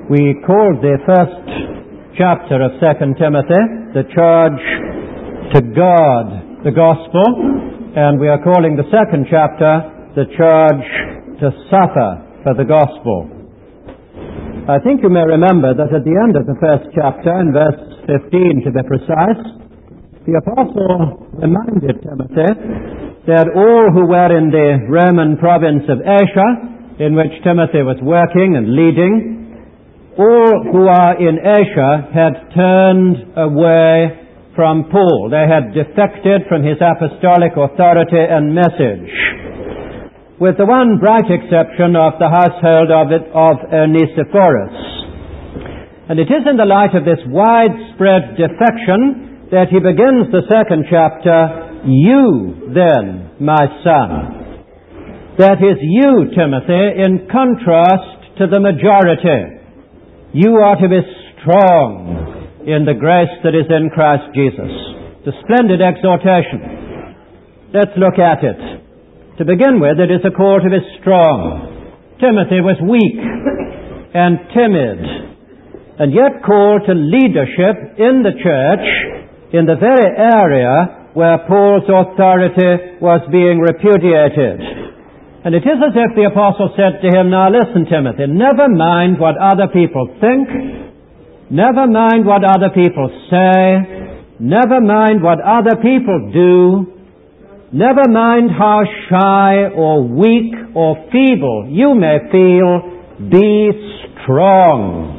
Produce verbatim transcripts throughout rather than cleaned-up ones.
We called the first chapter of Second Timothy the charge to guard the gospel, and we are calling the second chapter the charge to suffer for the gospel. I think you may remember that at the end of the first chapter, in verse fifteen to be precise, the apostle reminded Timothy that all who were in the Roman province of Asia, in which Timothy was working and leading, all who are in Asia had turned away from Paul. They had defected from his apostolic authority and message, with the one bright exception of the household of, it, of Onesiphorus. And it is in the light of this widespread defection that he begins the second chapter, "You then, my son." That is you, Timothy, in contrast to the majority. You are to be strong in the grace that is in Christ Jesus. It's a splendid exhortation. Let's look at it. To begin with, it is a call to be strong. Timothy was weak and timid, and yet called to leadership in the church in the very area where Paul's authority was being repudiated. And it is as if the apostle said to him, "Now listen, Timothy, never mind what other people think, never mind what other people say, never mind what other people do, never mind how shy or weak or feeble you may feel, be strong."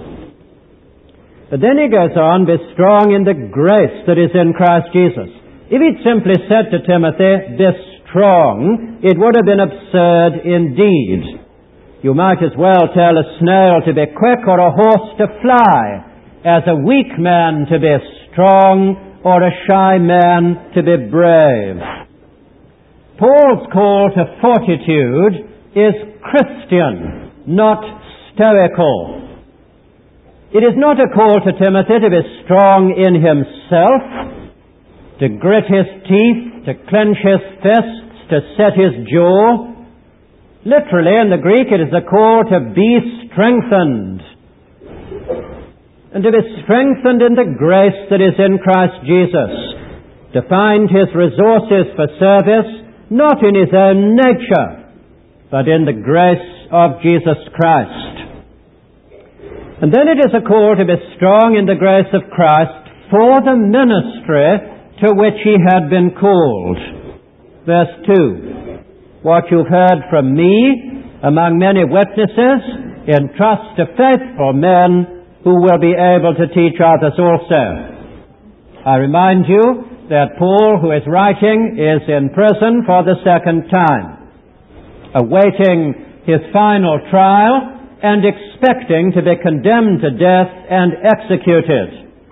But then he goes on, "Be strong in the grace that is in Christ Jesus." If he'd simply said to Timothy, "Be strong," it would have been absurd indeed. You might as well tell a snail to be quick or a horse to fly, as a weak man to be strong or a shy man to be brave. Paul's call to fortitude is Christian, not stoical. It is not a call to Timothy to be strong in himself, to grit his teeth, to clench his fists, to set his jaw. Literally, in the Greek, it is a call to be strengthened. And to be strengthened in the grace that is in Christ Jesus. To find his resources for service, not in his own nature, but in the grace of Jesus Christ. And then it is a call to be strong in the grace of Christ for the ministry to which he had been called. Verse two, "What you've heard from me among many witnesses, entrust to faithful men who will be able to teach others also." I remind you that Paul, who is writing, is in prison for the second time, awaiting his final trial and expecting to be condemned to death and executed.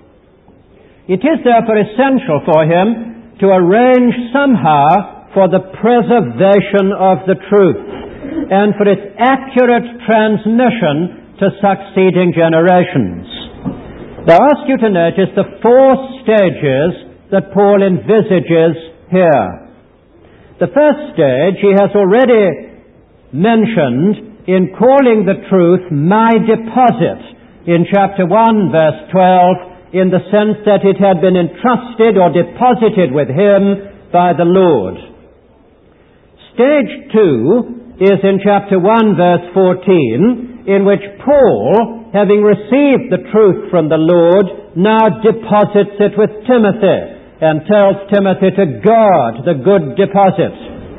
It is therefore essential for him to arrange somehow for the preservation of the truth and for its accurate transmission to succeeding generations. Now I ask you to notice the four stages that Paul envisages here. The first stage he has already mentioned in calling the truth my deposit in chapter one, verse twelve, in the sense that it had been entrusted or deposited with him by the Lord. Stage two is in chapter one, verse fourteen, in which Paul, having received the truth from the Lord, now deposits it with Timothy and tells Timothy to guard the good deposit.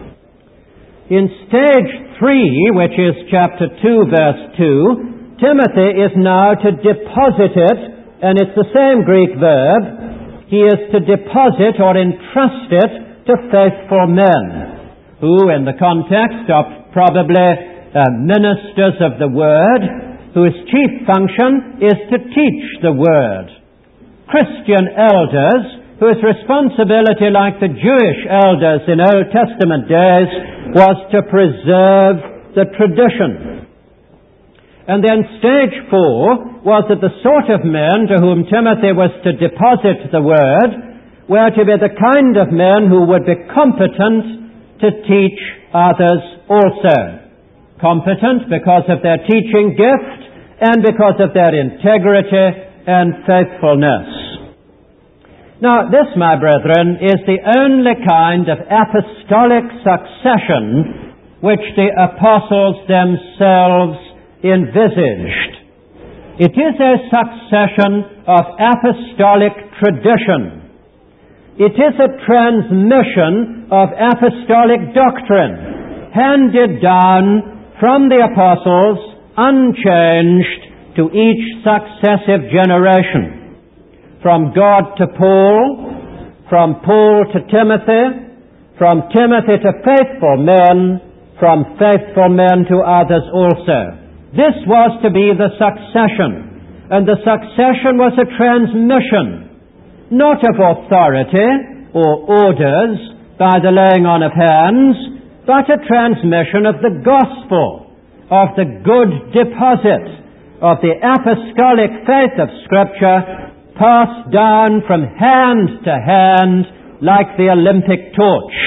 In stage three, which is chapter two, verse two, Timothy is now to deposit it, and it's the same Greek verb. He is to deposit or entrust it to faithful men, who, in the context of probably uh, ministers of the Word, whose chief function is to teach the Word. Christian elders, whose responsibility, like the Jewish elders in Old Testament days, was to preserve the tradition. And then stage four was that the sort of men to whom Timothy was to deposit the Word were to be the kind of men who would be competent to teach others also. Competent because of their teaching gift, and because of their integrity and faithfulness. Now, this, my brethren, is the only kind of apostolic succession which the apostles themselves envisaged. It is a succession of apostolic tradition. It is a transmission of apostolic doctrine, handed down from the apostles, unchanged to each successive generation. From God to Paul, from Paul to Timothy, from Timothy to faithful men, from faithful men to others also. This was to be the succession, and the succession was a transmission, not of authority or orders by the laying on of hands, but a transmission of the gospel, of the good deposit, of the apostolic faith of Scripture, passed down from hand to hand like the Olympic torch.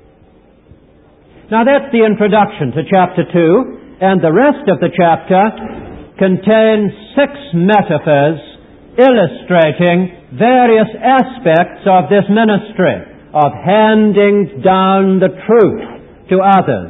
Now that's the introduction to chapter two, and the rest of the chapter contains six metaphors illustrating various aspects of this ministry, of handing down the truth to others.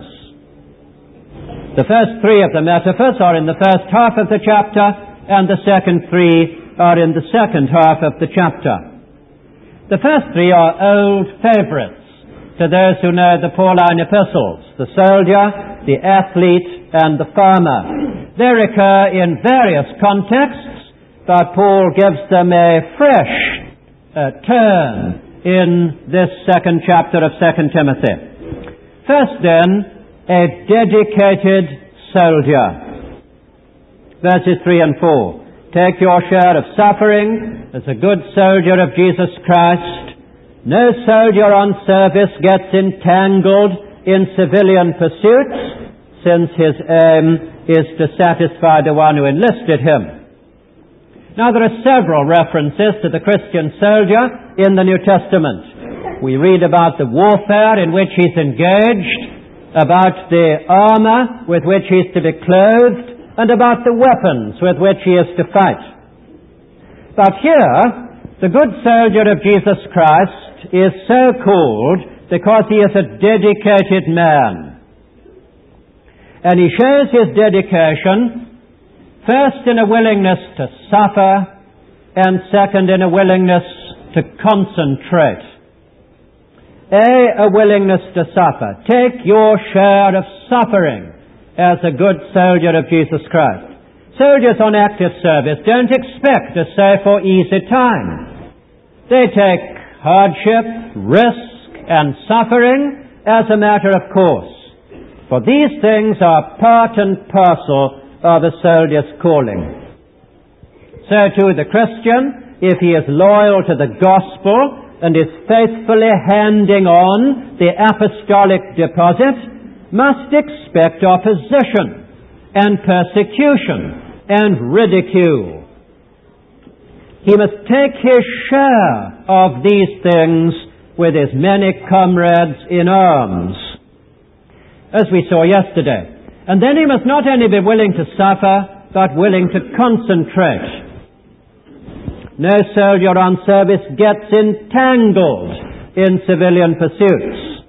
The first three of the metaphors are in the first half of the chapter, and the second three are in the second half of the chapter. The first three are old favorites to those who know the Pauline epistles: the soldier, the athlete, and the farmer. They recur in various contexts, but Paul gives them a fresh uh, turn in this second chapter of Second Timothy. First then, a dedicated soldier. Verses three and four. Take your share of suffering as a good soldier of Jesus Christ. No soldier on service gets entangled in civilian pursuits, since his aim is to satisfy the one who enlisted him. Now, there are several references to the Christian soldier in the New Testament. We read about the warfare in which he's engaged, about the armor with which he's to be clothed, and about the weapons with which he is to fight. But here, the good soldier of Jesus Christ is so called because he is a dedicated man. And he shows his dedication first in a willingness to suffer, and second in a willingness to concentrate. A, a willingness to suffer. Take your share of suffering as a good soldier of Jesus Christ. Soldiers on active service don't expect a safe or easy time. They take hardship, risk, and suffering as a matter of course. For these things are part and parcel of a soldier's calling. So too the Christian, if he is loyal to the gospel and is faithfully handing on the apostolic deposit, must expect opposition and persecution and ridicule. He must take his share of these things with his many comrades in arms, as we saw yesterday. And then he must not only be willing to suffer, but willing to concentrate. No soldier on service gets entangled in civilian pursuits.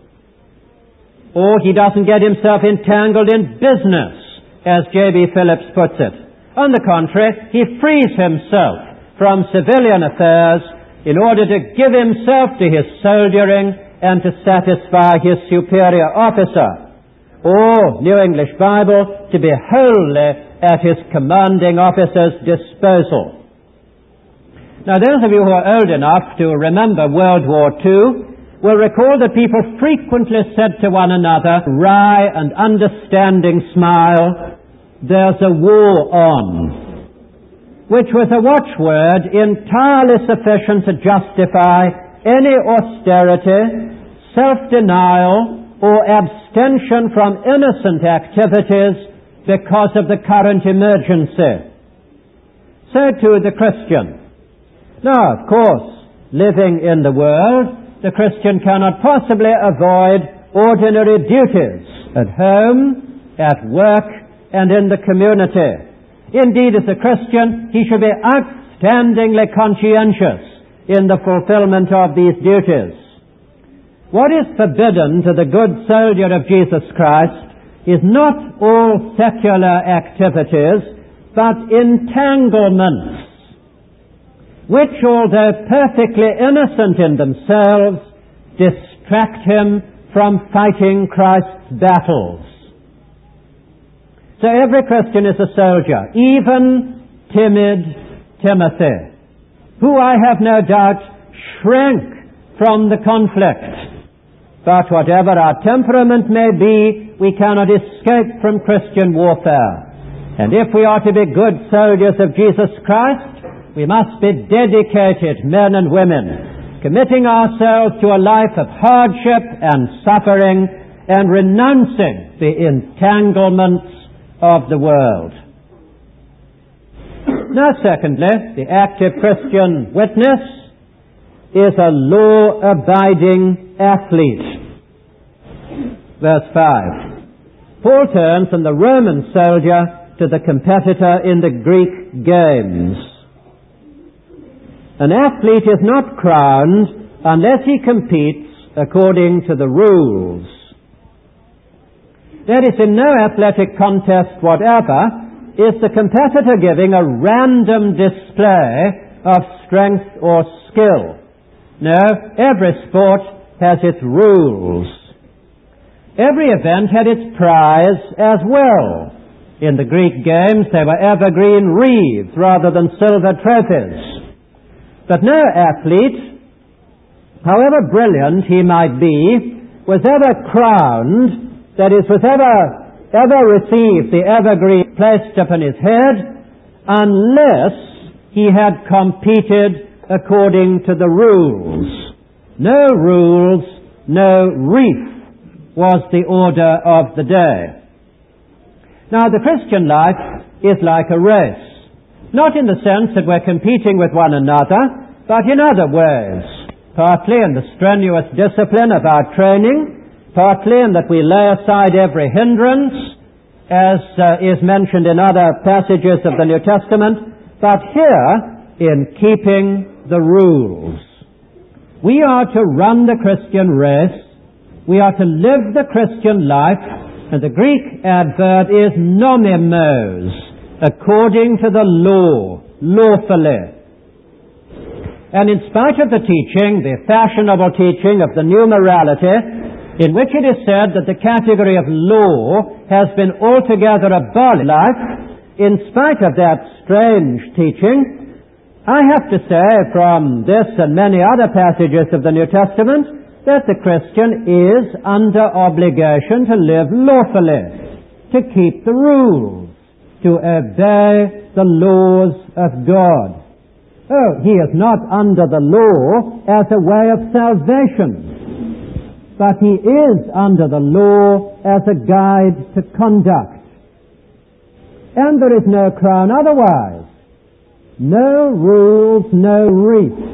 Or he doesn't get himself entangled in business, as J B Phillips puts it. On the contrary, he frees himself from civilian affairs in order to give himself to his soldiering and to satisfy his superior officer. Or, New English Bible, to be wholly at his commanding officer's disposal. Now, those of you who are old enough to remember World War Two will recall that people frequently said to one another, wry and understanding smile, "There's a war on," which was a watchword entirely sufficient to justify any austerity, self-denial, or abstention from innocent activities because of the current emergency. So too the Christian. Now, of course, living in the world, the Christian cannot possibly avoid ordinary duties at home, at work, and in the community. Indeed, as a Christian, he should be outstandingly conscientious in the fulfillment of these duties. What is forbidden to the good soldier of Jesus Christ is not all secular activities, but entanglements, which, although perfectly innocent in themselves, distract him from fighting Christ's battles. So every Christian is a soldier, even timid Timothy, who I have no doubt shrank from the conflict. But whatever our temperament may be, we cannot escape from Christian warfare. And if we are to be good soldiers of Jesus Christ, we must be dedicated men and women, committing ourselves to a life of hardship and suffering and renouncing the entanglements of the world. Now, secondly, the active Christian witness is a law-abiding athlete. Verse five. Paul turns from the Roman soldier to the competitor in the Greek games. An athlete is not crowned unless he competes according to the rules. That is, in no athletic contest whatever is the competitor giving a random display of strength or skill. No, every sport has its rules. Every event had its prize as well. In the Greek games, they were evergreen wreaths rather than silver trophies. But no athlete, however brilliant he might be, was ever crowned, that is, was ever, ever received the evergreen placed upon his head, unless he had competed according to the rules. No rules, no wreath was the order of the day. Now, the Christian life is like a race, not in the sense that we're competing with one another, but in other ways, partly in the strenuous discipline of our training, partly in that we lay aside every hindrance, as uh, is mentioned in other passages of the New Testament, but here in keeping the rules. We are to run the Christian race, we are to live the Christian life, and the Greek adverb is nomimos, according to the law, lawfully. And in spite of the teaching, the fashionable teaching of the new morality, in which it is said that the category of law has been altogether abolished, in spite of that strange teaching, I have to say from this and many other passages of the New Testament that the Christian is under obligation to live lawfully, to keep the rules, to obey the laws of God. Oh, he is not under the law as a way of salvation, but he is under the law as a guide to conduct. And there is no crown otherwise. No rules, no wreath.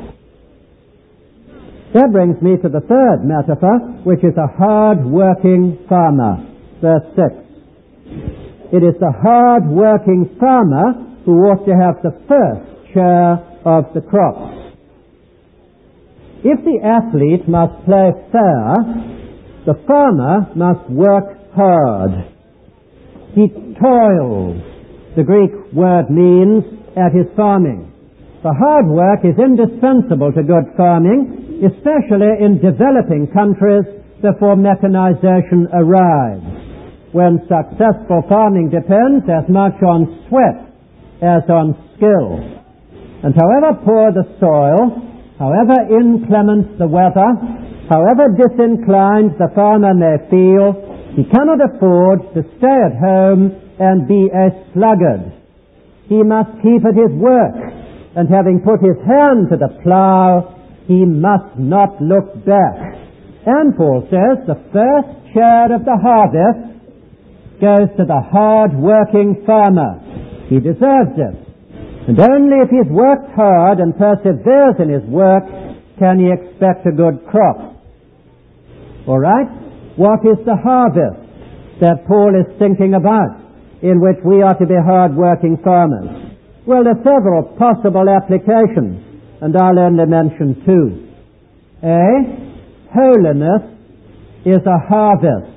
That brings me to the third metaphor, which is a hard-working farmer. Verse six. It is the hard-working farmer who ought to have the first share of the crops. If the athlete must play fair, the farmer must work hard. He toils, the Greek word means, at his farming. For hard work is indispensable to good farming, especially in developing countries before mechanization arrives, when successful farming depends as much on sweat as on skill. And however poor the soil, however inclement the weather, however disinclined the farmer may feel, he cannot afford to stay at home and be a sluggard. He must keep at his work, and having put his hand to the plough, he must not look back. And Paul says the first share of the harvest goes to the hard-working farmer. He deserves it. And only if he's worked hard and perseveres in his work can he expect a good crop. All right? What is the harvest that Paul is thinking about? in which we are to be hard-working farmers? Well, there are several possible applications, and I'll only mention two. A, holiness is a harvest.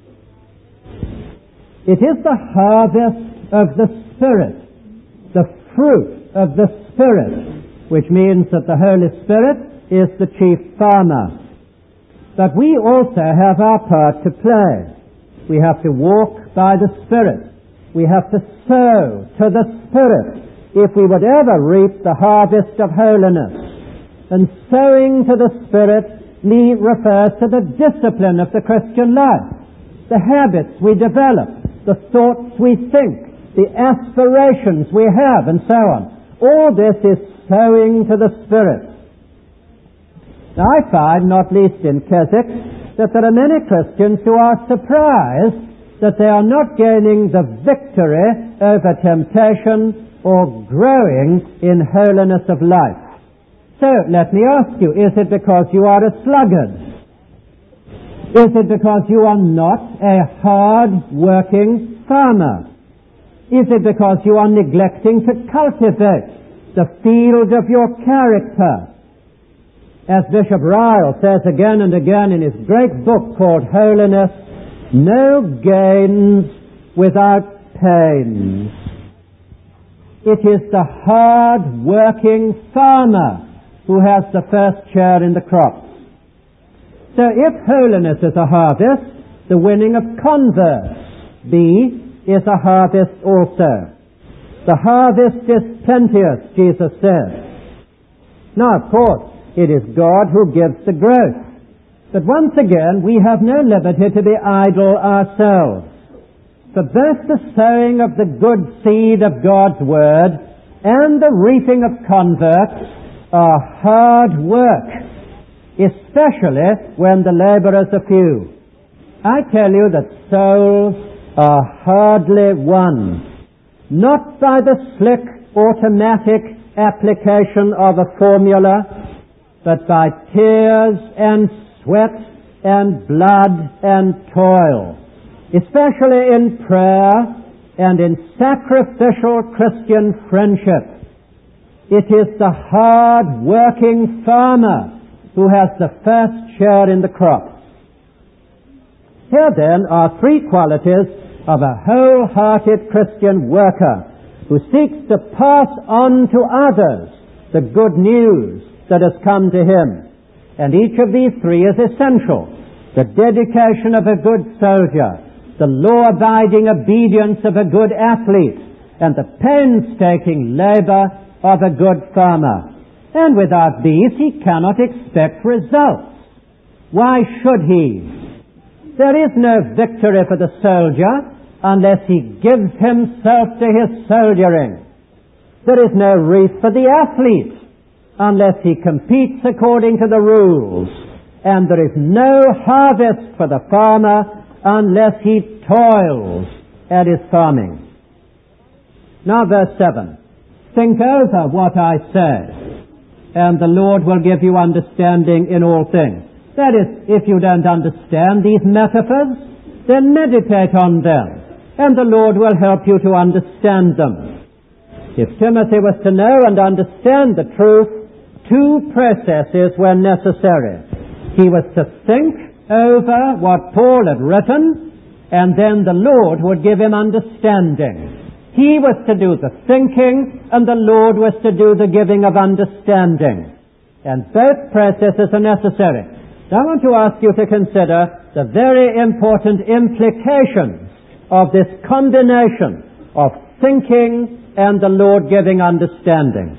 It is the harvest of the Spirit, the fruit of the Spirit, which means that the Holy Spirit is the chief farmer. But we also have our part to play. We have to walk by the Spirit. We have to sow to the Spirit if we would ever reap the harvest of holiness. And sowing to the Spirit me refers to the discipline of the Christian life, the habits we develop, the thoughts we think, the aspirations we have, and so on. All this is sowing to the Spirit. Now, I find, not least in Keswick, that there are many Christians who are surprised that they are not gaining the victory over temptation or growing in holiness of life. So, let me ask you, is it because you are a sluggard? Is it because you are not a hard-working farmer? Is it because you are neglecting to cultivate the field of your character? As Bishop Ryle says again and again in his great book called Holiness, no gains without pains. It is the hard-working farmer who has the first share in the crops. So if holiness is a harvest, the winning of converts, B, is a harvest also. The harvest is plenteous, Jesus says. Now, of course, it is God who gives the growth. But once again, we have no liberty to be idle ourselves. For both the sowing of the good seed of God's Word and the reaping of converts are hard work, especially when the laborers are few. I tell you that souls are hardly won, not by the slick automatic application of a formula, but by tears and sweat and blood and toil, especially in prayer and in sacrificial Christian friendship. It is the hard-working farmer who has the first share in the crop. Here then are three qualities of a wholehearted Christian worker who seeks to pass on to others the good news that has come to him. And each of these three is essential. The dedication of a good soldier, the law-abiding obedience of a good athlete, and the painstaking labor of a good farmer. And without these he cannot expect results. Why should he? There is no victory for the soldier unless he gives himself to his soldiering. There is no wreath for the athlete unless he competes according to the rules. And there is no harvest for the farmer unless he toils at his farming. Now verse seven. Think over what I say, and the Lord will give you understanding in all things. That is, if you don't understand these metaphors, then meditate on them, and the Lord will help you to understand them. If Timothy was to know and understand the truth, two processes were necessary. He was to think over what Paul had written, and then the Lord would give him understanding. He was to do the thinking, and the Lord was to do the giving of understanding. And both processes are necessary. Now I want to ask you to consider the very important implications of this combination of thinking and the Lord giving understanding.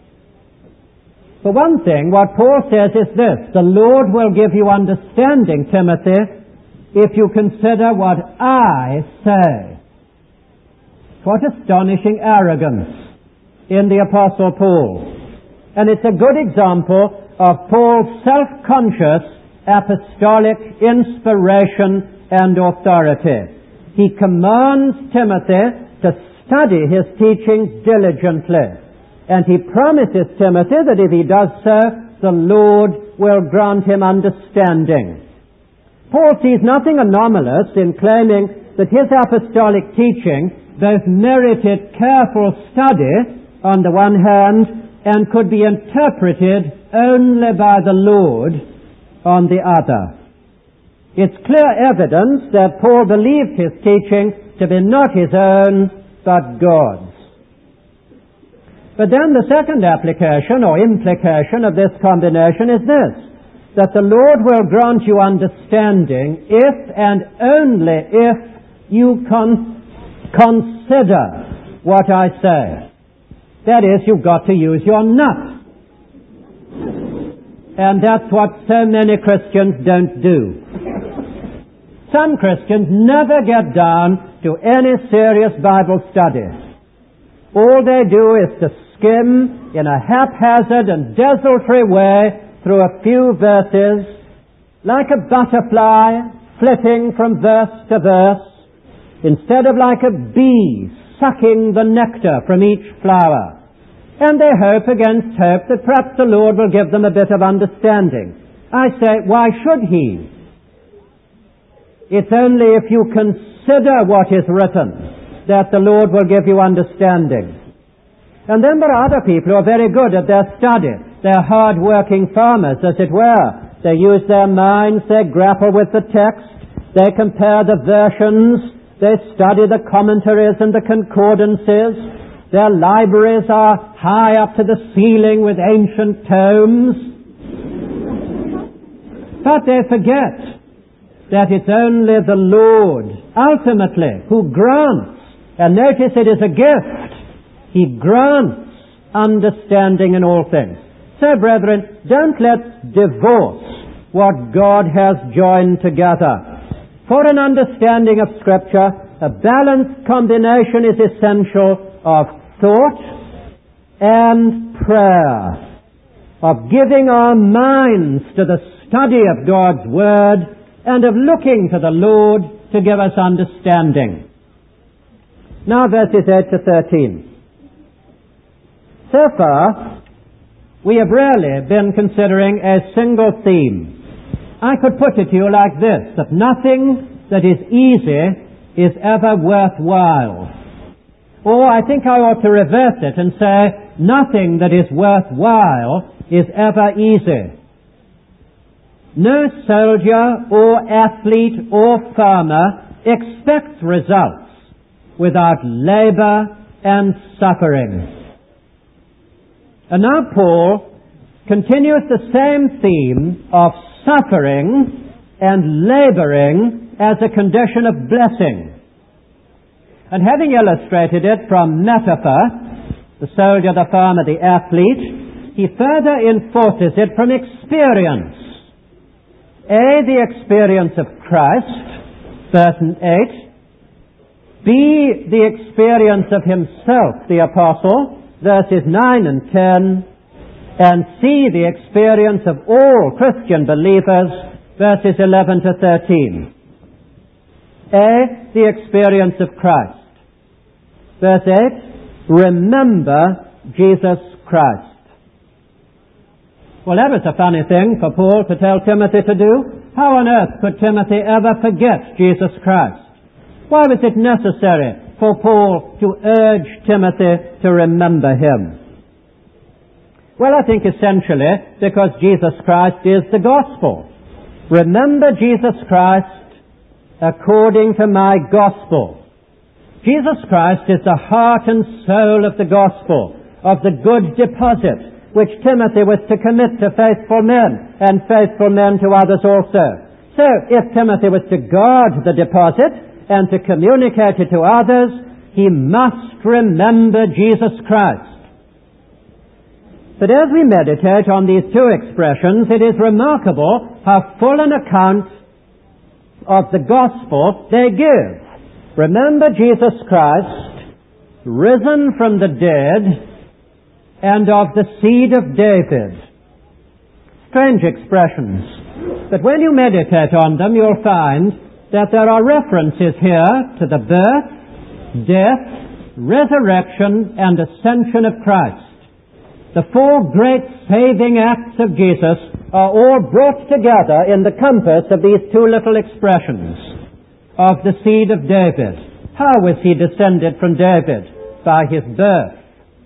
For one thing, what Paul says is this: the Lord will give you understanding, Timothy, if you consider what I say. What astonishing arrogance in the Apostle Paul. And it's a good example of Paul's self-conscious apostolic inspiration and authority. He commands Timothy to study his teachings diligently. And he promises Timothy that if he does so, the Lord will grant him understanding. Paul sees nothing anomalous in claiming that his apostolic teaching both merited careful study on the one hand and could be interpreted only by the Lord on the other. It's clear evidence that Paul believed his teaching to be not his own, but God's. But then the second application or implication of this combination is this, that the Lord will grant you understanding if and only if you con- consider what I say. That is, you've got to use your nut. And that's what so many Christians don't do. Some Christians never get down to any serious Bible study. All they do is to skim in a haphazard and desultory way through a few verses, like a butterfly flitting from verse to verse, instead of like a bee sucking the nectar from each flower. And they hope against hope that perhaps the Lord will give them a bit of understanding. I say, why should He? It's only if you consider what is written that the Lord will give you understanding. And then there are other people who are very good at their study. They're hard-working farmers, as it were. They use their minds, they grapple with the text, they compare the versions, they study the commentaries and the concordances. Their libraries are high up to the ceiling with ancient tomes. But they forget that it's only the Lord, ultimately, who grants, and notice it is a gift, He grants understanding in all things. So, brethren, don't let's divorce what God has joined together. For an understanding of Scripture, a balanced combination is essential of thought and prayer, of giving our minds to the study of God's Word and of looking to the Lord to give us understanding. Now verses eight to thirteen. So far, we have rarely been considering a single theme. I could put it to you like this, that nothing that is easy is ever worthwhile. Or I think I ought to reverse it and say, nothing that is worthwhile is ever easy. No soldier or athlete or farmer expects results without labor and suffering. And now Paul continues the same theme of suffering and laboring as a condition of blessing. And having illustrated it from metaphor, the soldier, the farmer, the athlete, he further enforces it from experience. A, the experience of Christ, verse eight. B, the experience of himself, the apostle, verses nine and ten. And C, the experience of all Christian believers, verses eleven to thirteen. A, the experience of Christ. Verse eight, remember Jesus Christ. Well, that was a funny thing for Paul to tell Timothy to do. How on earth could Timothy ever forget Jesus Christ? Why was it necessary for Paul to urge Timothy to remember him? Well, I think essentially because Jesus Christ is the gospel. Remember Jesus Christ according to my gospel. Jesus Christ is the heart and soul of the gospel, of the good deposit which Timothy was to commit to faithful men, and faithful men to others also. So, if Timothy was to guard the deposit and to communicate it to others, he must remember Jesus Christ. But as we meditate on these two expressions, it is remarkable how full an account of the gospel they give. Remember Jesus Christ, risen from the dead, and of the seed of David. Strange expressions. But when you meditate on them, you'll find that there are references here to the birth, death, resurrection, and ascension of Christ. The four great saving acts of Jesus are all brought together in the compass of these two little expressions of the seed of David. How was he descended from David? By his birth.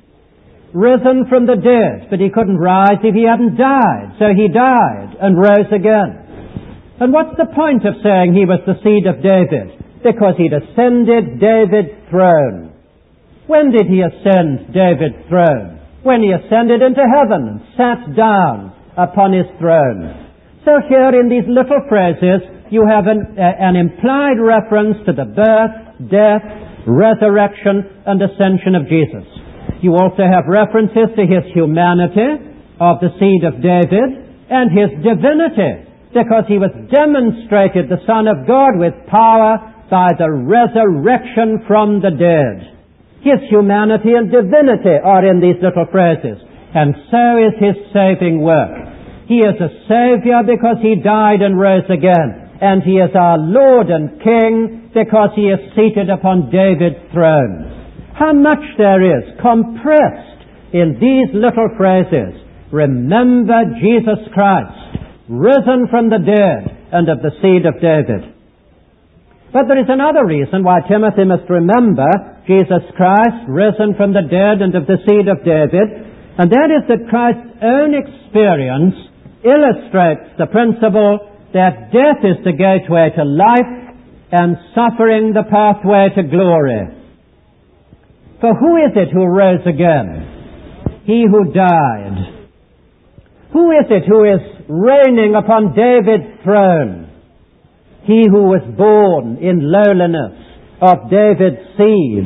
Risen from the dead, but he couldn't rise if he hadn't died. So he died and rose again. And what's the point of saying he was the seed of David? Because he'd ascended David's throne. When did he ascend David's throne? When he ascended into heaven and sat down upon his throne. So here in these little phrases, you have an, uh, an implied reference to the birth, death, resurrection, and ascension of Jesus. You also have references to his humanity, of the seed of David, and his divinity, because he was demonstrated the Son of God with power by the resurrection from the dead. His humanity and divinity are in these little phrases, and so is his saving work. He is a Savior because he died and rose again, and he is our Lord and King because he is seated upon David's throne. How much there is compressed in these little phrases. Remember Jesus Christ, risen from the dead and of the seed of David. But there is another reason why Timothy must remember Jesus Christ, risen from the dead and of the seed of David, and that is that Christ's own experience illustrates the principle that death is the gateway to life and suffering the pathway to glory. For who is it who rose again? He who died. Who is it who is reigning upon David's throne? He who was born in lowliness of David's seed.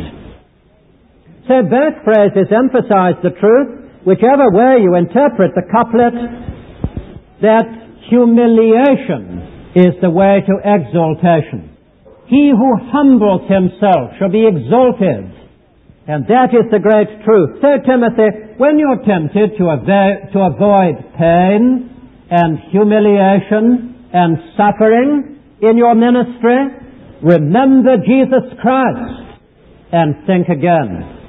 So both phrases emphasize the truth, whichever way you interpret the couplet, that humiliation is the way to exaltation. He who humbles himself shall be exalted. And that is the great truth. So, Timothy, when you're tempted to, avo- to avoid pain and humiliation and suffering in your ministry, remember Jesus Christ and think again.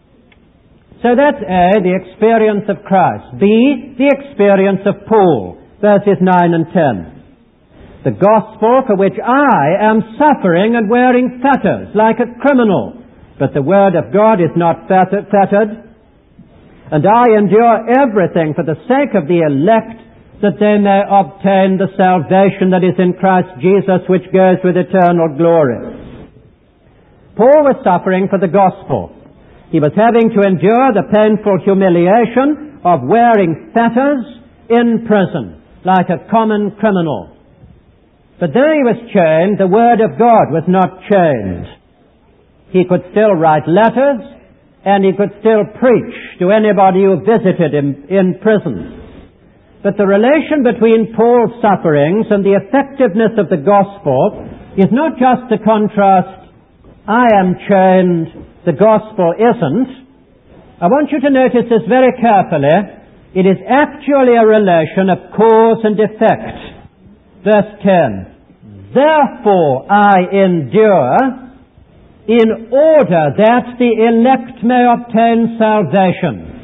So that's A, the experience of Christ. B, the experience of Paul, verses nine and ten. The gospel for which I am suffering and wearing fetters like a criminal. But the word of God is not fettered, and I endure everything for the sake of the elect, that they may obtain the salvation that is in Christ Jesus, which goes with eternal glory. Paul was suffering for the gospel. He was having to endure the painful humiliation of wearing fetters in prison, like a common criminal. But though he was chained, the word of God was not chained. He could still write letters, and he could still preach to anybody who visited him in prison. But the relation between Paul's sufferings and the effectiveness of the gospel is not just the contrast, I am chained, the gospel isn't. I want you to notice this very carefully. It is actually a relation of cause and effect. Verse ten, therefore I endure, in order that the elect may obtain salvation.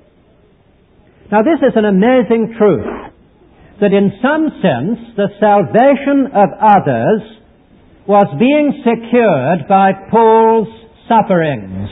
Now this is an amazing truth, that in some sense the salvation of others was being secured by Paul's sufferings.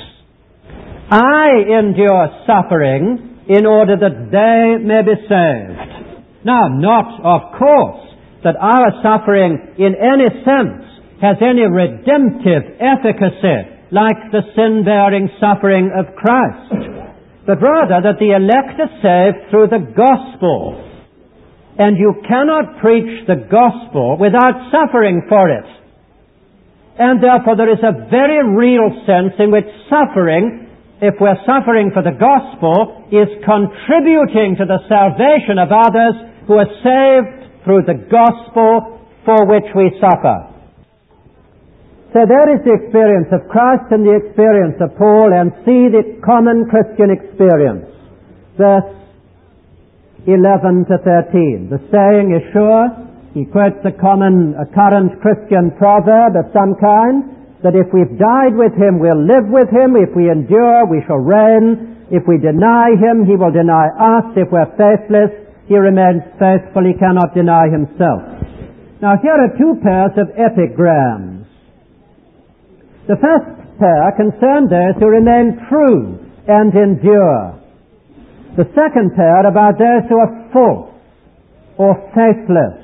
I endure suffering in order that they may be saved. Now, not, of course, that our suffering in any sense has any redemptive efficacy like the sin-bearing suffering of Christ, but rather that the elect are saved through the gospel. And you cannot preach the gospel without suffering for it. And therefore there is a very real sense in which suffering, if we're suffering for the gospel, is contributing to the salvation of others who are saved through the gospel for which we suffer. So there is the experience of Christ and the experience of Paul, and see the common Christian experience. Verse eleven to thirteen. The saying is sure. He quotes a common, a current Christian proverb of some kind, that if we've died with him, we'll live with him. If we endure, we shall reign. If we deny him, he will deny us. If we're faithless, he remains faithful. He cannot deny himself. Now here are two pairs of epigrams. The first pair concern those who remain true and endure. The second pair about those who are false or faithless.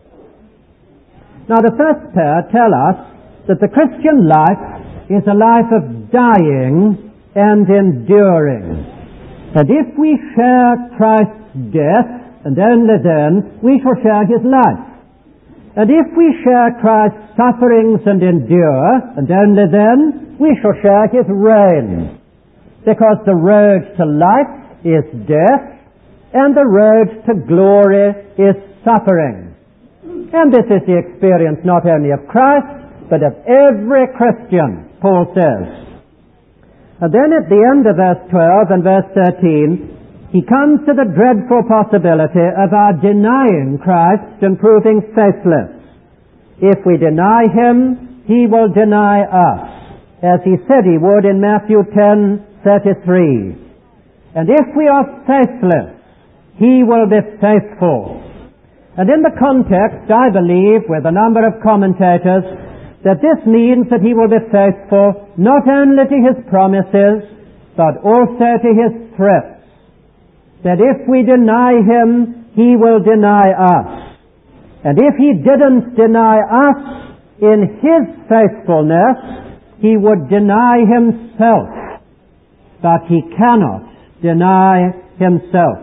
Now the first pair tell us that the Christian life is a life of dying and enduring. And if we share Christ's death, and only then, we shall share his life. And if we share Christ's sufferings and endure, and only then, we shall share his reign. Because the road to life is death, and the road to glory is suffering. And this is the experience not only of Christ, but of every Christian, Paul says. And then at the end of verse twelve and verse thirteen, he comes to the dreadful possibility of our denying Christ and proving faithless. If we deny him, he will deny us, as he said he would in Matthew ten thirty-three. And if we are faithless, he will be faithful. And in the context, I believe, with a number of commentators, that this means that he will be faithful not only to his promises, but also to his threats. That if we deny him, he will deny us. And if he didn't deny us in his faithfulness, he would deny himself. But he cannot deny himself.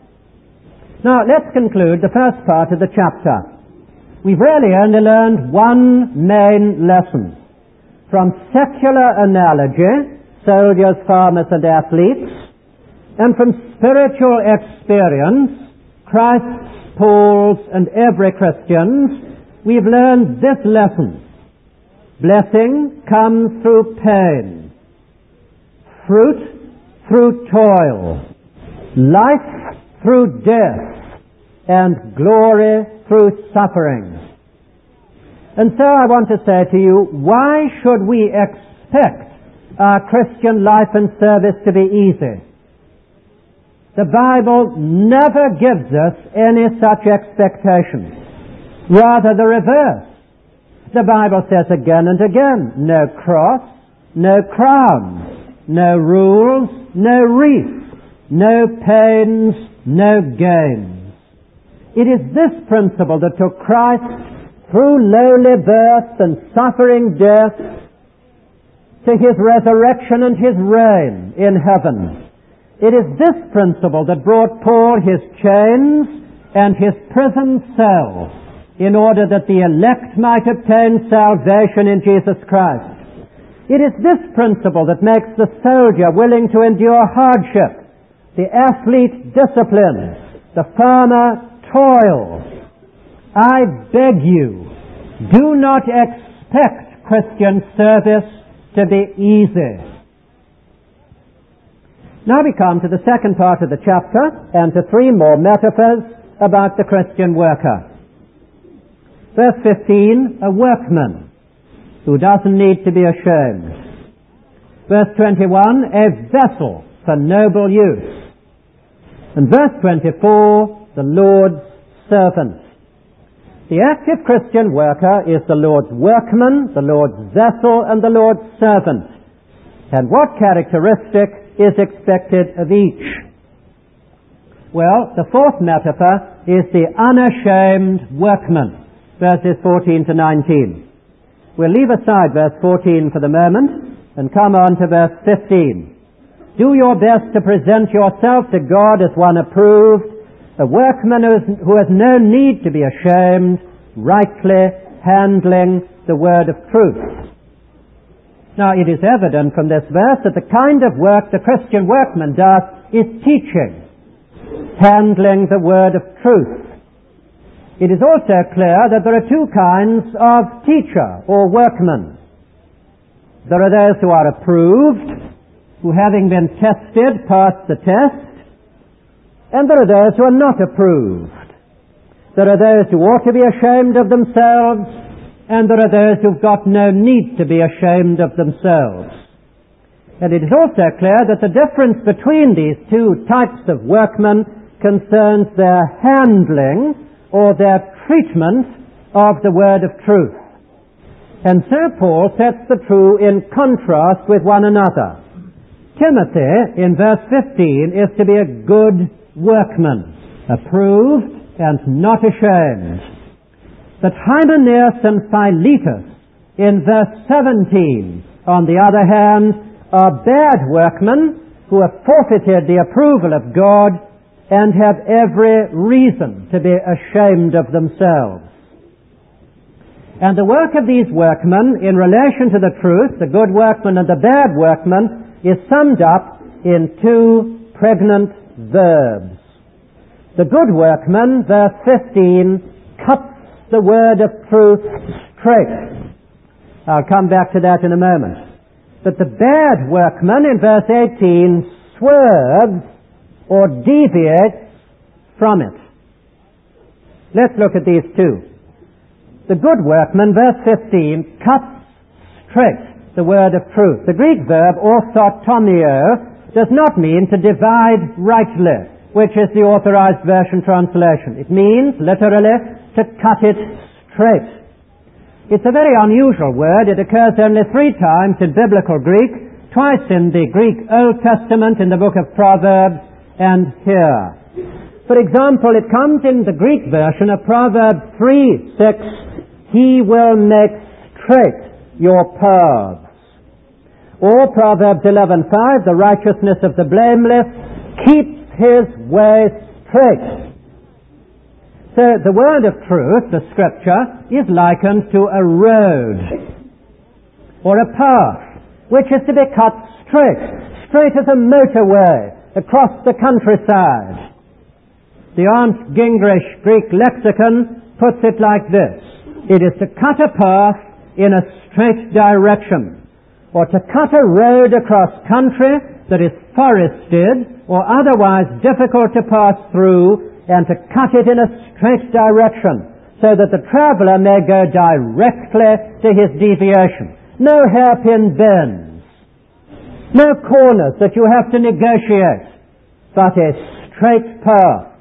Now, let's conclude the first part of the chapter. We've really only learned one main lesson. From secular analogy, soldiers, farmers, and athletes, and from spiritual experience, Christ's, Paul's, and every Christian's, we've learned this lesson. Blessing comes through pain, fruit through toil, life through death, and glory through suffering. And so I want to say to you, why should we expect our Christian life and service to be easy? The Bible never gives us any such expectation. Rather the reverse. The Bible says again and again, no cross, no crown, no rules, no wreath, no pains, no gains. It is this principle that took Christ through lowly birth and suffering death to his resurrection and his reign in heaven. It is this principle that brought Paul his chains and his prison cell in order that the elect might obtain salvation in Jesus Christ. It is this principle that makes the soldier willing to endure hardship, the athlete discipline, the farmer toil. I beg you, do not expect Christian service to be easy. Now we come to the second part of the chapter and to three more metaphors about the Christian worker. Verse fifteen, a workman who doesn't need to be ashamed. Verse twenty-one, a vessel for noble use. And verse twenty-four, the Lord's servant. The active Christian worker is the Lord's workman, the Lord's vessel, and the Lord's servant. And what characteristic is expected of each? Well, the fourth metaphor is the unashamed workman, verses fourteen to nineteen. We'll leave aside verse fourteen for the moment and come on to verse fifteen. Do your best to present yourself to God as one approved, a workman who has no need to be ashamed, rightly handling the word of truth. Now, it is evident from this verse that the kind of work the Christian workman does is teaching, handling the word of truth. It is also clear that there are two kinds of teacher or workman. There are those who are approved, who having been tested pass the test, and there are those who are not approved. There are those who ought to be ashamed of themselves, and there are those who've got no need to be ashamed of themselves. And it is also clear that the difference between these two types of workmen concerns their handling or their treatment of the word of truth. And so Paul sets the two in contrast with one another. Timothy, in verse fifteen, is to be a good workman, approved and not ashamed. But Hymenaeus and Philetus, in verse seventeen, on the other hand, are bad workmen who have forfeited the approval of God and have every reason to be ashamed of themselves. And the work of these workmen in relation to the truth, the good workman and the bad workman, is summed up in two pregnant verbs. The good workman, verse fifteen, cuts the word of truth straight. I'll come back to that in a moment. But the bad workman, in verse eighteen, swerves or deviates from it. Let's look at these two. The good workman, verse fifteen, cuts straight the word of truth. The Greek verb orthotomio does not mean to divide rightly, which is the Authorized Version translation. It means, literally, to cut it straight. It's a very unusual word. It occurs only three times in biblical Greek, twice in the Greek Old Testament, in the book of Proverbs, and here. For example, it comes in the Greek version of Proverbs three six, He will make straight your paths. Or Proverbs eleven five, the righteousness of the blameless keeps his way straight. So the word of truth, the scripture, is likened to a road or a path which is to be cut straight, straight as a motorway across the countryside. The Arndt Gingrich Greek lexicon puts it like this: it is to cut a path in a straight direction, or to cut a road across country that is forested or otherwise difficult to pass through, and to cut it in a straight direction so that the traveler may go directly to his deviation. No hairpin bends, no corners that you have to negotiate, but a straight path.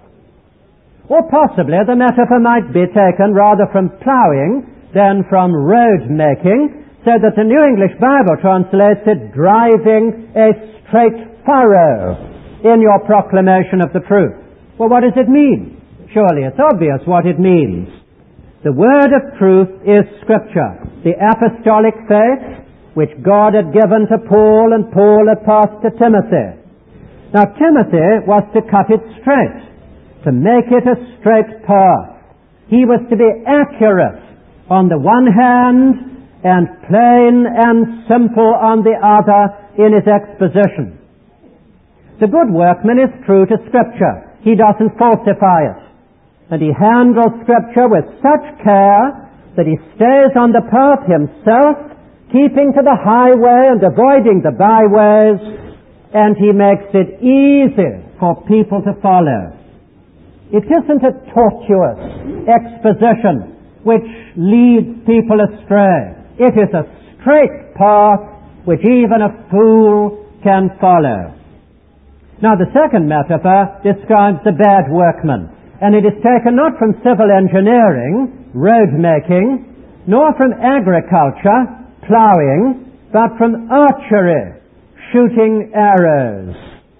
Or possibly the metaphor might be taken rather from ploughing than from road making, so that the New English Bible translates it driving a straight furrow in your proclamation of the truth. Well, what does it mean? Surely it's obvious what it means. The word of truth is Scripture, the apostolic faith which God had given to Paul and Paul had passed to Timothy. Now Timothy was to cut it straight, to make it a straight path. He was to be accurate on the one hand and plain and simple on the other in his exposition. The good workman is true to Scripture. He doesn't falsify it. And he handles Scripture with such care that he stays on the path himself, keeping to the highway and avoiding the byways, and he makes it easy for people to follow. It isn't a tortuous exposition which leads people astray. It is a straight path which even a fool can follow. Now the second metaphor describes the bad workman, and it is taken not from civil engineering, road making, nor from agriculture, ploughing, but from archery, shooting arrows.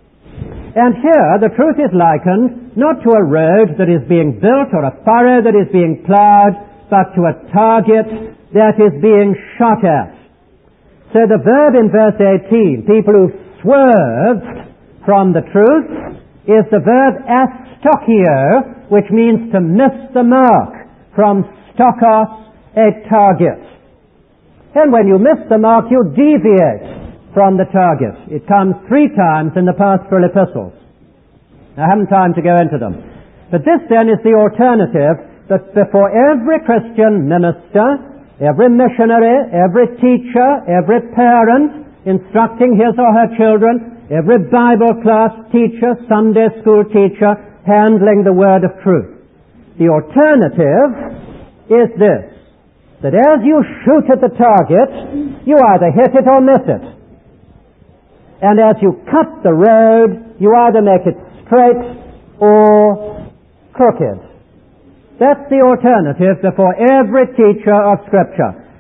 And here the truth is likened not to a road that is being built or a furrow that is being ploughed, but to a target that is being shot at. So the verb in verse eighteen, people who swerved from the truth, is the verb astokio, which means to miss the mark, from stokos, a target. And when you miss the mark, you deviate from the target. It comes three times in the pastoral epistles. I haven't time to go into them. But this then is the alternative, that before every Christian minister, every missionary, every teacher, every parent instructing his or her children, every Bible class teacher, Sunday school teacher, handling the word of truth. The alternative is this, that as you shoot at the target, you either hit it or miss it. And as you cut the road, you either make it straight or crooked. That's the alternative before every teacher of Scripture.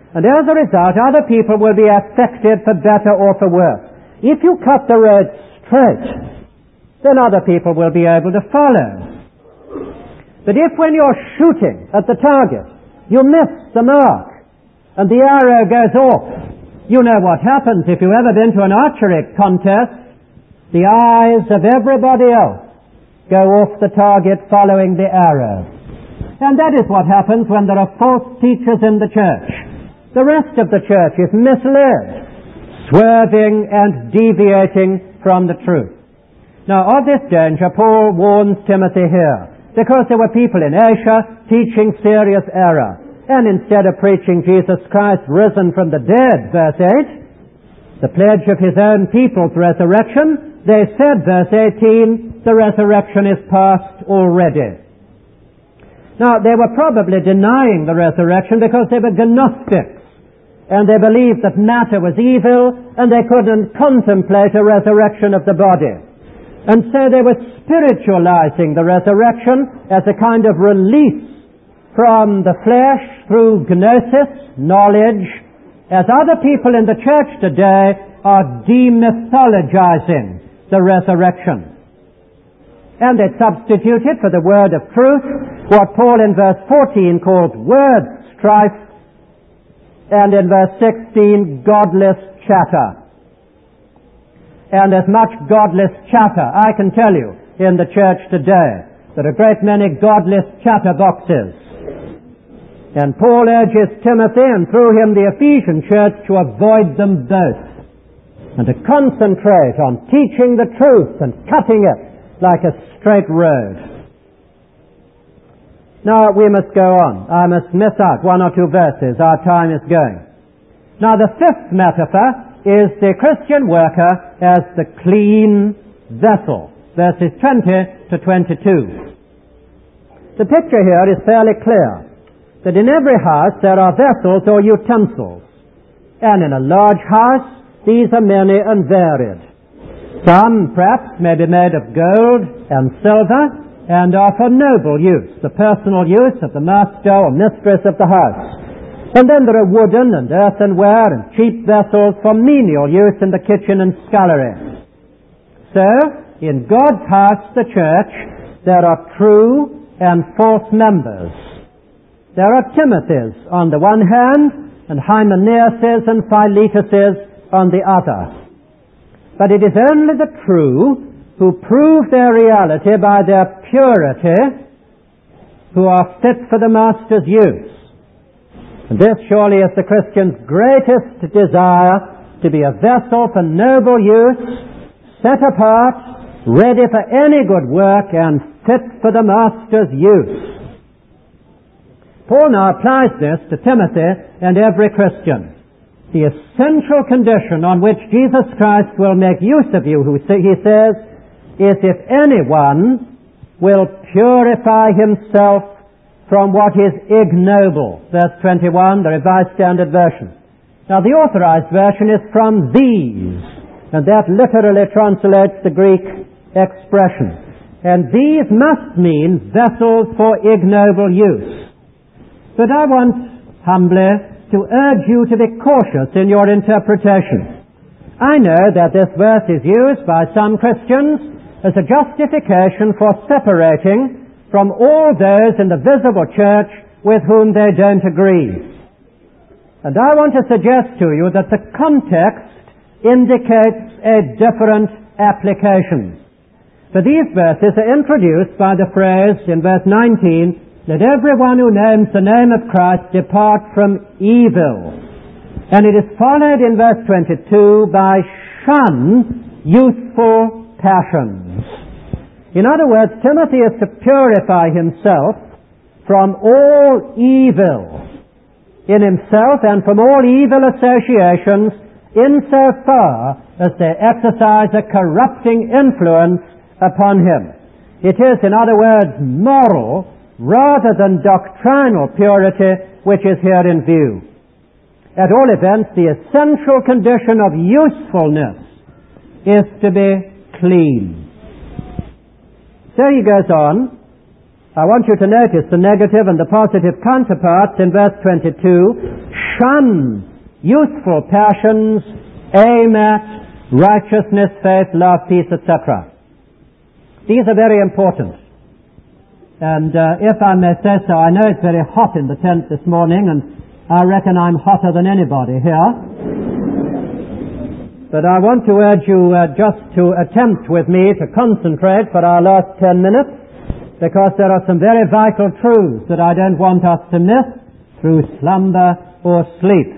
And as a result, other people will be affected for better or for worse. If you cut the road straight, then other people will be able to follow. But if when you're shooting at the target, you miss the mark, and the arrow goes off, you know what happens if you've ever been to an archery contest. The eyes of everybody else go off the target following the arrow. And that is what happens when there are false teachers in the church. The rest of the church is misled, swerving and deviating from the truth. Now, of this danger, Paul warns Timothy here, because there were people in Asia teaching serious error. And instead of preaching Jesus Christ risen from the dead, verse eight, the pledge of his own people's resurrection, they said, verse eighteen, the resurrection is past already. Now, they were probably denying the resurrection because they were Gnostics, and they believed that matter was evil, and they couldn't contemplate a resurrection of the body. And so they were spiritualizing the resurrection as a kind of release from the flesh through gnosis, knowledge, as other people in the church today are demythologizing the resurrection. And they substituted for the word of truth what Paul in verse fourteen calls word strife, and in verse sixteen, godless chatter. And as much godless chatter, I can tell you, in the church today, there are a great many godless chatterboxes. And Paul urges Timothy, and through him the Ephesian church, to avoid them both, and to concentrate on teaching the truth and cutting it like a straight road. Now we must go on. I must miss out one or two verses. Our time is going. Now the fifth metaphor is the Christian worker as the clean vessel. Verses twenty to twenty-two. The picture here is fairly clear, that in every house there are vessels or utensils. And in a large house, these are many and varied. Some, perhaps, may be made of gold and silver and are for noble use, the personal use of the master or mistress of the house. And then there are wooden and earthenware and cheap vessels for menial use in the kitchen and scullery. So, in God's house, the church, there are true and false members. There are Timothys on the one hand, and Hymenaeus and Philetuses on the other. But it is only the true who prove their reality by their purity, who are fit for the master's use. And this surely is the Christian's greatest desire, to be a vessel for noble use, set apart, ready for any good work, and fit for the master's use. Paul now applies this to Timothy and every Christian. The essential condition on which Jesus Christ will make use of you, who he says, is if anyone will purify himself from what is ignoble. Verse twenty-one, the Revised Standard Version. Now the Authorized Version is from these, and that literally translates the Greek expression. And these must mean vessels for ignoble use. But I want humbly to urge you to be cautious in your interpretation. I know that this verse is used by some Christians as a justification for separating from all those in the visible church with whom they don't agree. And I want to suggest to you that the context indicates a different application. For these verses are introduced by the phrase in verse nineteen, "Let everyone who names the name of Christ depart from evil." And it is followed in verse twenty-two by "shun youthful passions." In other words, Timothy is to purify himself from all evil in himself and from all evil associations insofar as they exercise a corrupting influence upon him. It is, in other words, moral rather than doctrinal purity which is here in view. At all events, the essential condition of usefulness is to be clean. So he goes on. I want you to notice the negative and the positive counterparts in verse twenty-two. shun youthful passions, aim at righteousness, faith, love, peace, et cetera. These are very important. And uh, if I may say so, I know it's very hot in the tent this morning, and I reckon I'm hotter than anybody here. But I want to urge you uh, just to attempt with me to concentrate for our last ten minutes, because there are some very vital truths that I don't want us to miss through slumber or sleep.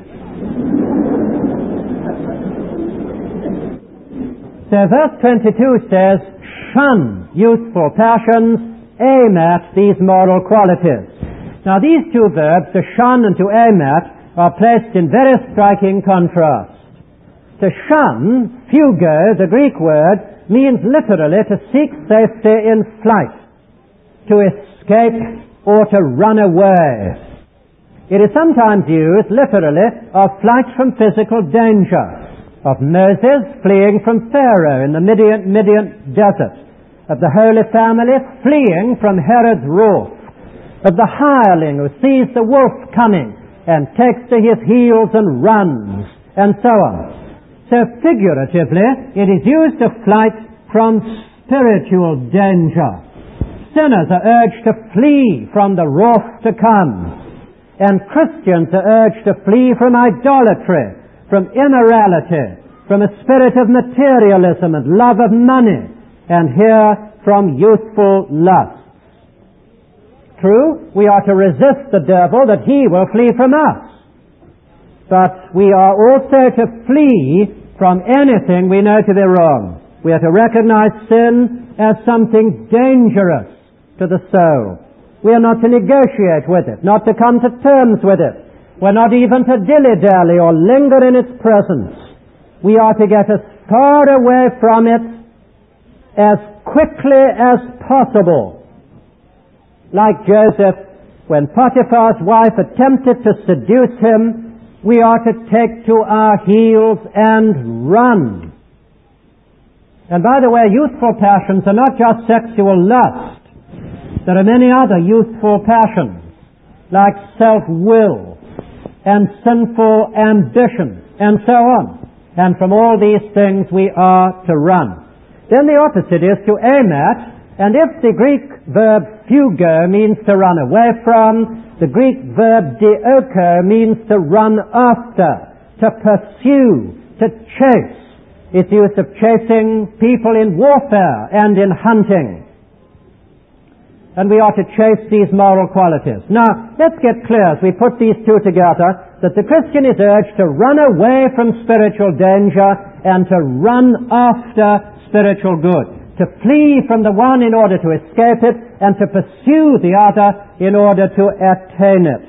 So verse twenty-two says, shun youthful passions, aim at these moral qualities. Now these two verbs, to shun and to aim at, are placed in very striking contrast. To shun, fugo, the Greek word, means literally to seek safety in flight, to escape or to run away. It is sometimes used literally of flight from physical danger, of Moses fleeing from Pharaoh in the Midian, Midian desert, of the Holy Family fleeing from Herod's wrath, of the hireling who sees the wolf coming and takes to his heels and runs, and so on. So figuratively, it is used of flight from spiritual danger. Sinners are urged to flee from the wrath to come, and Christians are urged to flee from idolatry, from immorality, from a spirit of materialism and love of money, and here from youthful lust. True, we are to resist the devil that he will flee from us. But we are also to flee from anything we know to be wrong. We are to recognize sin as something dangerous to the soul. We are not to negotiate with it, not to come to terms with it. We're not even to dilly-dally or linger in its presence. We are to get as far away from it as quickly as possible. Like Joseph, when Potiphar's wife attempted to seduce him, we are to take to our heels and run. And by the way, youthful passions are not just sexual lust. There are many other youthful passions, like self-will and sinful ambition, and so on. And from all these things we are to run. Then the opposite is to aim at, and if the Greek verb fugo means to run away from, the Greek verb dioko means to run after, to pursue, to chase. It's used of chasing people in warfare and in hunting. And we are to chase these moral qualities. Now, let's get clear as we put these two together that the Christian is urged to run away from spiritual danger and to run after spiritual good, to flee from the one in order to escape it and to pursue the other in order to attain it.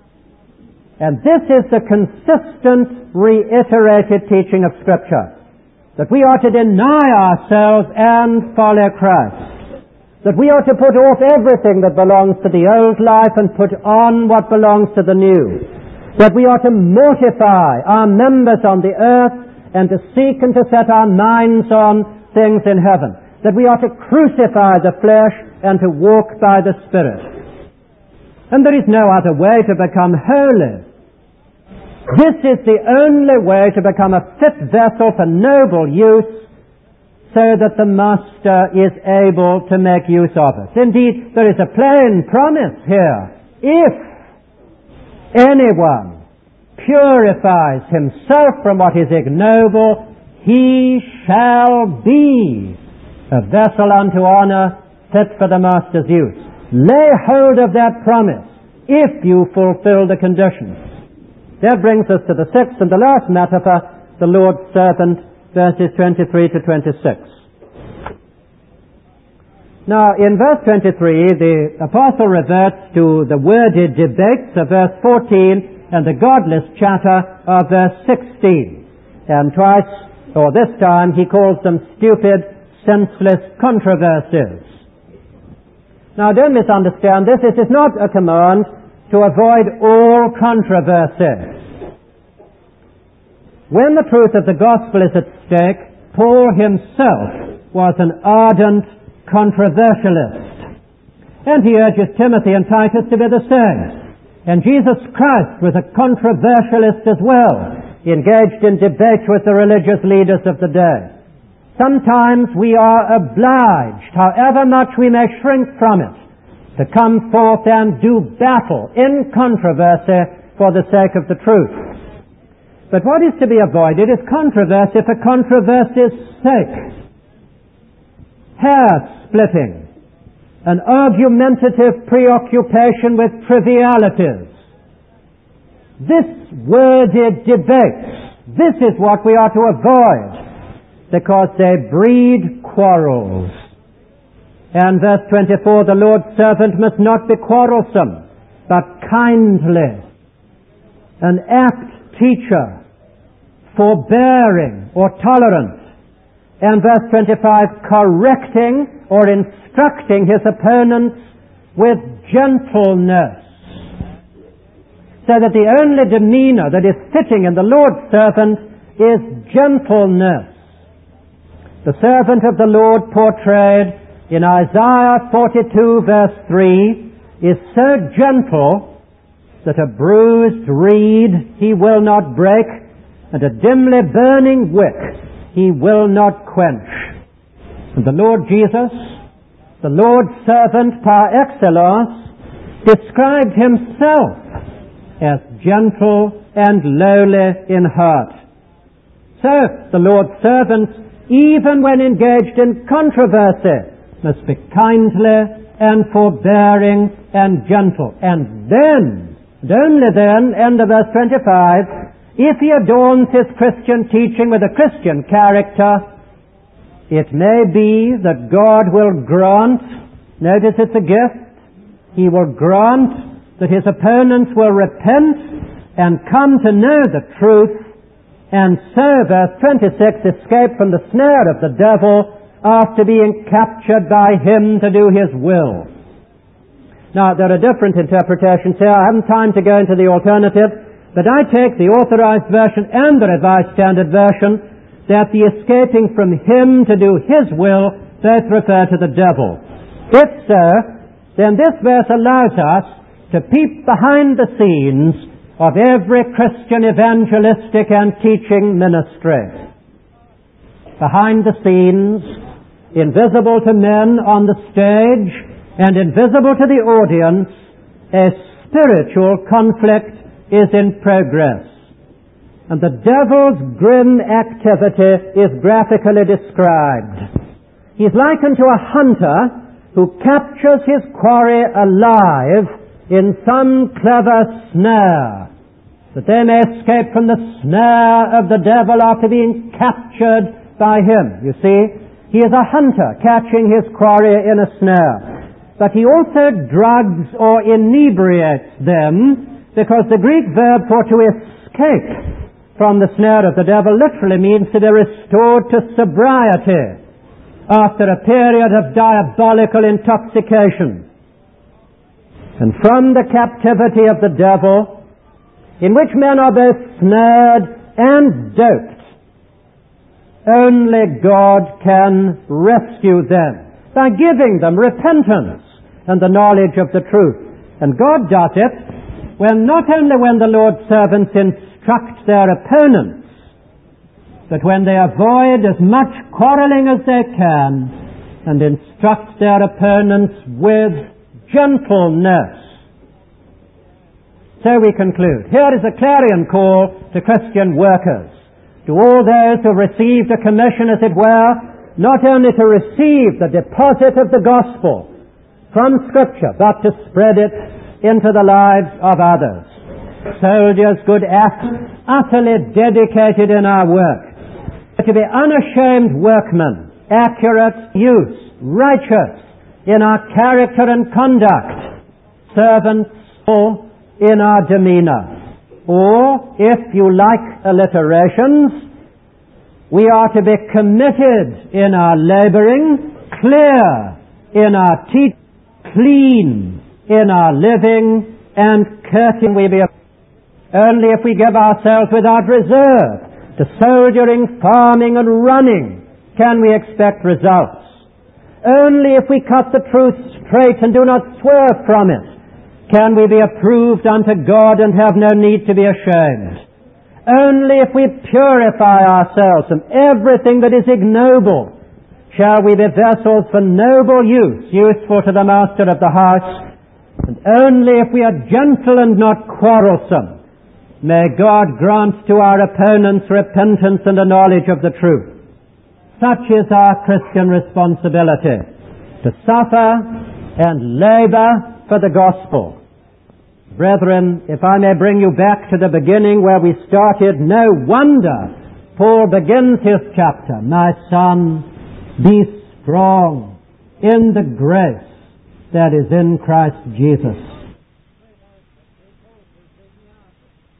And this is the consistent, reiterated teaching of Scripture, that we are to deny ourselves and follow Christ. That we are to put off everything that belongs to the old life and put on what belongs to the new. That we are to mortify our members on the earth and to seek and to set our minds on things in heaven. That we are to crucify the flesh and to walk by the Spirit. And there is no other way to become holy. This is the only way to become a fit vessel for noble use, so that the Master is able to make use of it. Indeed, there is a plain promise here. If anyone purifies himself from what is ignoble, he shall be a vessel unto honor, fit for the Master's use. Lay hold of that promise if you fulfill the conditions. That brings us to the sixth and the last metaphor, the Lord's servant, verses twenty-three to twenty-six. Now, in verse twenty-three, the apostle reverts to the worded debates of verse fourteen and the godless chatter of verse sixteen. And twice, or this time, he calls them stupid, senseless controversies. Now, don't misunderstand this. This is not a command to avoid all controversy. When the truth of the gospel is at stake, Paul himself was an ardent controversialist. And he urges Timothy and Titus to be the same. And Jesus Christ was a controversialist as well. He engaged in debate with the religious leaders of the day. Sometimes we are obliged, however much we may shrink from it, to come forth and do battle in controversy for the sake of the truth. But what is to be avoided is controversy for controversy's sake. Hair-splitting, an argumentative preoccupation with trivialities. This wordy debates, this is what we are to avoid, because they breed quarrels. And verse twenty-four, the Lord's servant must not be quarrelsome, but kindly, an apt teacher, forbearing or tolerant. And verse twenty-five, correcting or instructing his opponents with gentleness. So that the only demeanor that is fitting in the Lord's servant is gentleness. The servant of the Lord portrayed in Isaiah forty-two verse three is so gentle that a bruised reed he will not break, and a dimly burning wick he will not quench. And the Lord Jesus, the Lord's servant par excellence, described himself as gentle and lowly in heart. So the Lord's servant, even when engaged in controversy, must be kindly and forbearing and gentle. And then, and only then, end of verse twenty-five, if he adorns his Christian teaching with a Christian character, it may be that God will grant, notice it's a gift, he will grant that his opponents will repent and come to know the truth, and so, verse twenty-six, escape from the snare of the devil after being captured by him to do his will. Now, there are different interpretations here. I haven't time to go into the alternative, but I take the Authorized Version and the Revised Standard Version that the escaping from him to do his will both refer to the devil. If so, then this verse allows us to peep behind the scenes of every Christian evangelistic and teaching ministry. Behind the scenes, invisible to men on the stage and invisible to the audience, a spiritual conflict is in progress. And the devil's grim activity is graphically described. He's likened to a hunter who captures his quarry alive in some clever snare, that they may escape from the snare of the devil after being captured by him. You see, he is a hunter catching his quarry in a snare. But he also drugs or inebriates them, because the Greek verb for to escape from the snare of the devil literally means to be restored to sobriety after a period of diabolical intoxication. And from the captivity of the devil, in which men are both snared and doped, only God can rescue them by giving them repentance and the knowledge of the truth. And God does it when not only when the Lord's servants instruct their opponents, but when they avoid as much quarreling as they can and instruct their opponents with gentleness. So we conclude. Here is a clarion call to Christian workers, to all those who received a commission, as it were, not only to receive the deposit of the gospel from Scripture, but to spread it into the lives of others. Soldiers, good acts, utterly dedicated in our work, to be unashamed workmen, accurate use, righteous in our character and conduct, servants in our demeanor. Or, if you like alliterations, we are to be committed in our laboring, clear in our teaching, clean in our living, and courteous we be. Only if we give ourselves without reserve to soldiering, farming, and running can we expect results. Only if we cut the truth straight and do not swerve from it can we be approved unto God and have no need to be ashamed. Only if we purify ourselves from everything that is ignoble shall we be vessels for noble use, useful to the master of the house. And only if we are gentle and not quarrelsome may God grant to our opponents repentance and a knowledge of the truth. Such is our Christian responsibility, to suffer and labor for the gospel. Brethren, if I may bring you back to the beginning where we started, no wonder Paul begins his chapter, "My son, be strong in the grace that is in Christ Jesus."